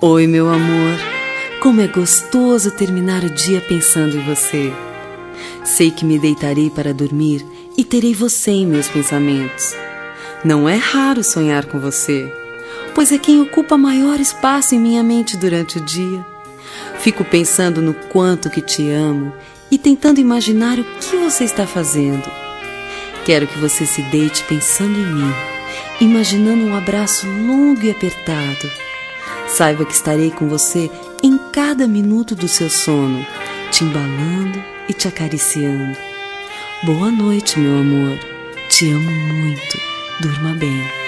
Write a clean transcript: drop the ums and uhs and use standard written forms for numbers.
Oi, meu amor, como é gostoso terminar o dia pensando em você. Sei que me deitarei para dormir e terei você em meus pensamentos. Não é raro sonhar com você, pois é quem ocupa maior espaço em minha mente durante o dia. Fico pensando no quanto que te amo e tentando imaginar o que você está fazendo. Quero que você se deite pensando em mim, imaginando um abraço longo e apertado. Saiba que estarei com você em cada minuto do seu sono, te embalando e te acariciando. Boa noite, meu amor. Te amo muito. Durma bem.